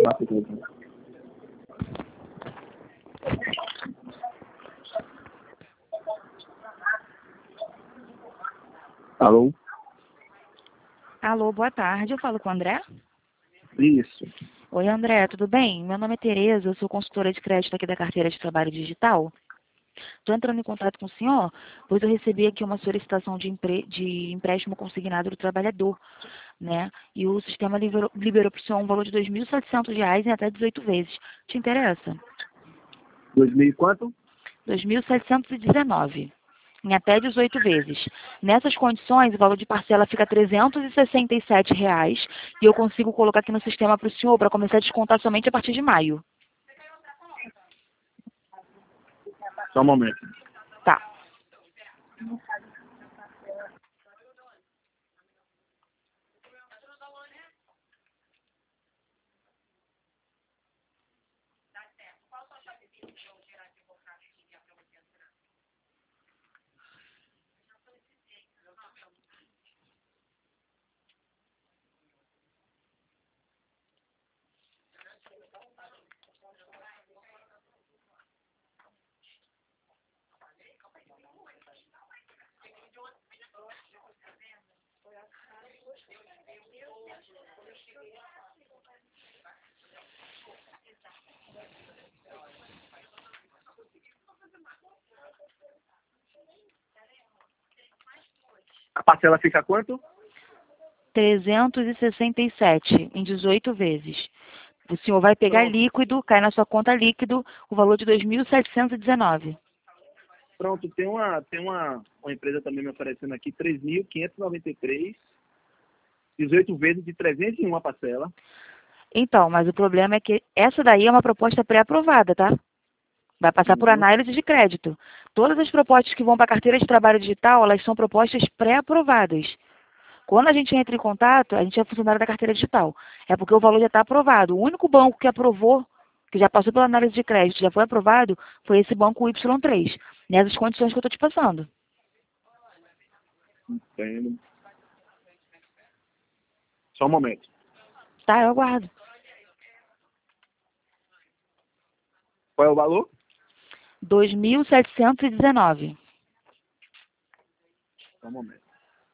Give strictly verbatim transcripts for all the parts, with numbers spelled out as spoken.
Alô? Alô, boa tarde. Eu falo com o André? Isso. Oi, André, tudo bem? Meu nome é Tereza, eu sou consultora de crédito aqui da carteira de trabalho digital. Estou entrando em contato com o senhor, pois eu recebi aqui uma solicitação de, empre... de empréstimo consignado do trabalhador, né? E o sistema liberou, liberou para o senhor um valor de dois mil e setecentos reais em até dezoito vezes. Te interessa? Dois mil e quanto? dois mil setecentos e dezenove. Em até dezoito vezes. Nessas condições, o valor de parcela fica trezentos e sessenta e sete reais e eu consigo colocar aqui no sistema para o senhor para começar a descontar somente a partir de maio. Só um momento. Tá. A parcela fica quanto? trezentos e sessenta e sete em dezoito vezes. O senhor vai pegar Pronto. líquido, cai na sua conta líquido, o valor de dois mil setecentos e dezenove. Pronto, tem uma, tem uma, uma empresa também me oferecendo aqui três mil quinhentos e noventa e três, dezoito vezes de trezentos e um a parcela. Então, mas o problema é que essa daí é uma proposta pré-aprovada, tá? Vai passar por Uhum. análise de crédito. Todas as propostas que vão para a carteira de trabalho digital, elas são propostas pré-aprovadas. Quando a gente entra em contato, a gente é funcionário da carteira digital. É porque o valor já está aprovado. O único banco que aprovou, que já passou pela análise de crédito, já foi aprovado, foi esse banco Y três, nessas condições que eu estou te passando. Entendo. Só um momento. Tá, eu aguardo. Qual é o valor? dois mil setecentos e dezenove. Só um momento.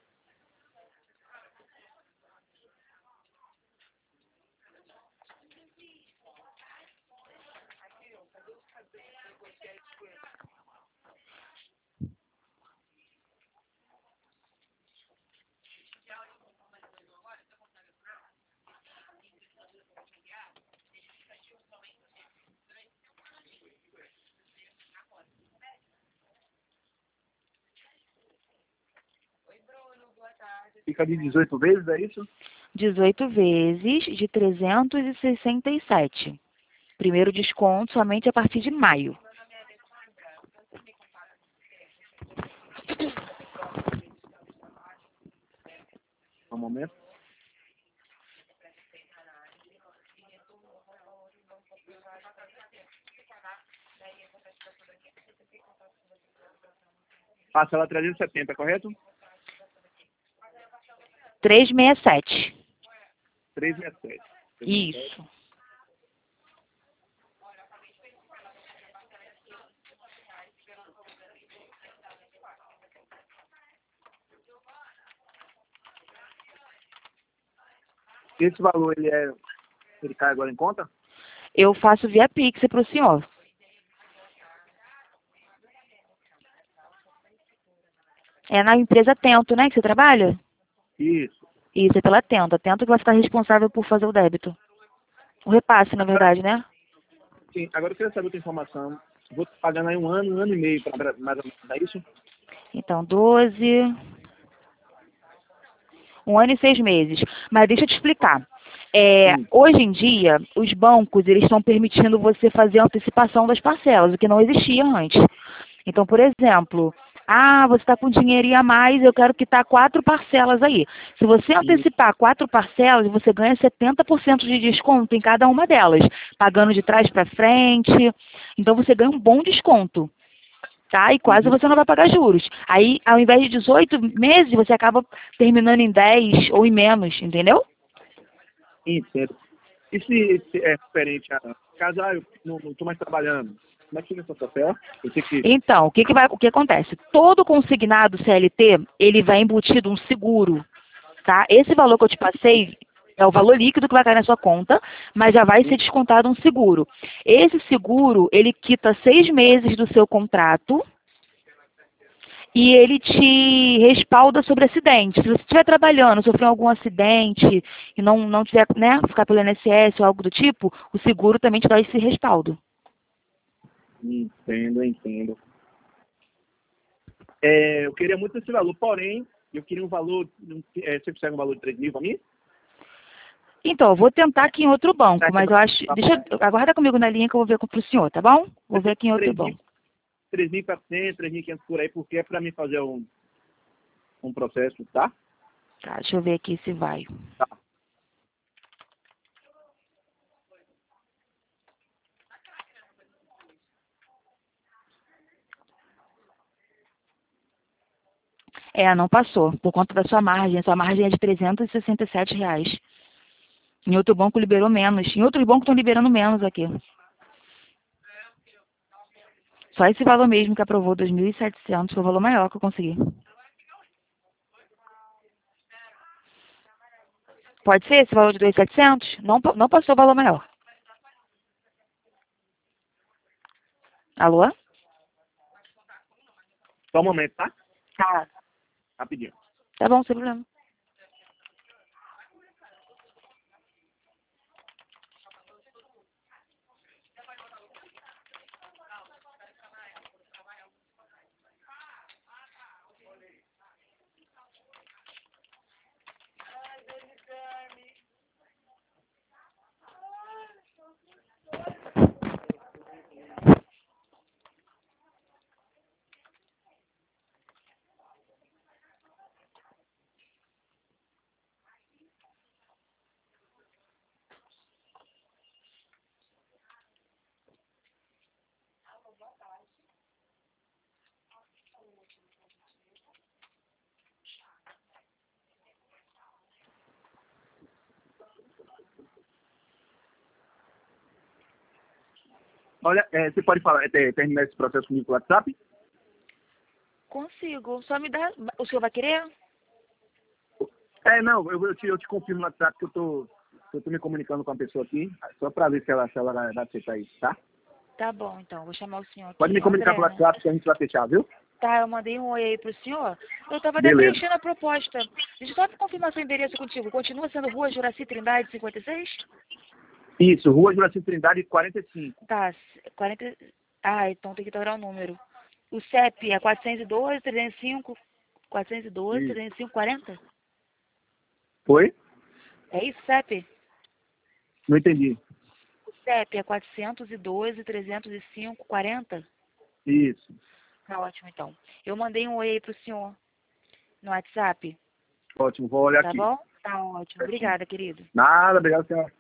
Fica de dezoito vezes, é isso? dezoito vezes de trezentos e sessenta e sete. Primeiro desconto somente a partir de maio. Só um momento. Parcela trezentos e setenta, correto? trezentos e sessenta e sete. trezentos e sessenta e sete. Isso. Esse valor, ele é, ele cai agora em conta? Eu faço via Pix para o senhor. É na empresa Tento, né, que você trabalha? Isso. Isso, é pela Tento. A Tento que vai ficar responsável por fazer o débito. O repasse, na verdade, né? Sim, agora eu queria saber outra informação. Vou pagando aí um ano, um ano e meio para mais ou menos, não é isso? Então, doze... Um ano e seis meses. Mas deixa eu te explicar. É, Sim. hoje em dia, os bancos eles estão permitindo você fazer a antecipação das parcelas, o que não existia antes. Então, por exemplo, ah, você está com dinheirinho a mais, eu quero quitar quatro parcelas aí. Se você antecipar quatro parcelas, você ganha setenta por cento de desconto em cada uma delas, pagando de trás para frente. Então, você ganha um bom desconto. Tá? E quase Uhum. você não vai pagar juros. Aí, ao invés de dezoito meses, você acaba terminando em dez ou em menos, entendeu? Entendo. E se, se é referente a caso, ah, eu não estou mais trabalhando, como é que fica essa papel? Eu tenho que... Então, o que, que, vai, o que acontece? Todo consignado C L T, ele vai embutido um seguro, tá? Esse valor que eu te passei é o valor líquido que vai cair na sua conta, mas já vai ser descontado um seguro. Esse seguro, ele quita seis meses do seu contrato e ele te respalda sobre acidente. Se você estiver trabalhando, sofreu algum acidente e não, não tiver, né, ficar pelo I N S S ou algo do tipo, o seguro também te dá esse respaldo. Entendo, entendo. É, eu queria muito esse valor, porém, eu queria um valor, é, você consegue um valor de três mil para mim? Então, eu vou tentar aqui em outro banco, mas eu acho... Deixa eu... Aguarda comigo na linha que eu vou ver com o senhor, tá bom? Vou ver aqui em outro banco. três mil e quatrocentos, três mil e quinhentos por aí, porque é para mim fazer um, um processo, tá? Tá, deixa eu ver aqui se vai. Tá. É, não passou, por conta da sua margem. Sua margem é de trezentos e sessenta e sete reais. Em outro banco liberou menos. Em outros bancos estão liberando menos aqui. Só esse valor mesmo que aprovou, dois mil e setecentos, foi o valor maior que eu consegui. Pode ser esse valor de dois mil e setecentos? Não, não passou o valor maior. Alô? Só um momento, tá? Tá. Rapidinho. Tá bom, sem problema. Olha, é, você pode falar, é, terminar esse processo comigo pelo WhatsApp? Consigo. Só me dá... O senhor vai querer? É, não, eu, eu, te, eu te confirmo no WhatsApp que eu tô, eu tô me comunicando com a pessoa aqui, só para ver se ela, se ela vai aceitar isso, tá? Tá bom, então. Vou chamar o senhor aqui. Pode me comunicar André, pelo né? WhatsApp que a gente vai fechar, viu? Tá, eu mandei um oi aí pro senhor. Eu tava até Beleza. preenchendo a proposta. Deixa eu só confirmar seu endereço contigo. Continua sendo Rua Juraci Trindade, cinquenta e seis? Isso, Rua Juraci Trindade, quarenta e cinco. Tá, quarenta... Ah, então tem que dobrar o número. O C E P é quatrocentos e doze, trezentos e cinco, quatrocentos e doze, Isso. trezentos e cinco, quarenta? Foi? É isso, C E P? Não entendi. O C E P é quatrocentos e doze, trezentos e cinco, quarenta? Isso. Tá ótimo, então. Eu mandei um oi aí pro senhor no WhatsApp. Ótimo, vou olhar Tá aqui. bom? Tá ótimo. Obrigada, querido. Nada, obrigado, senhora.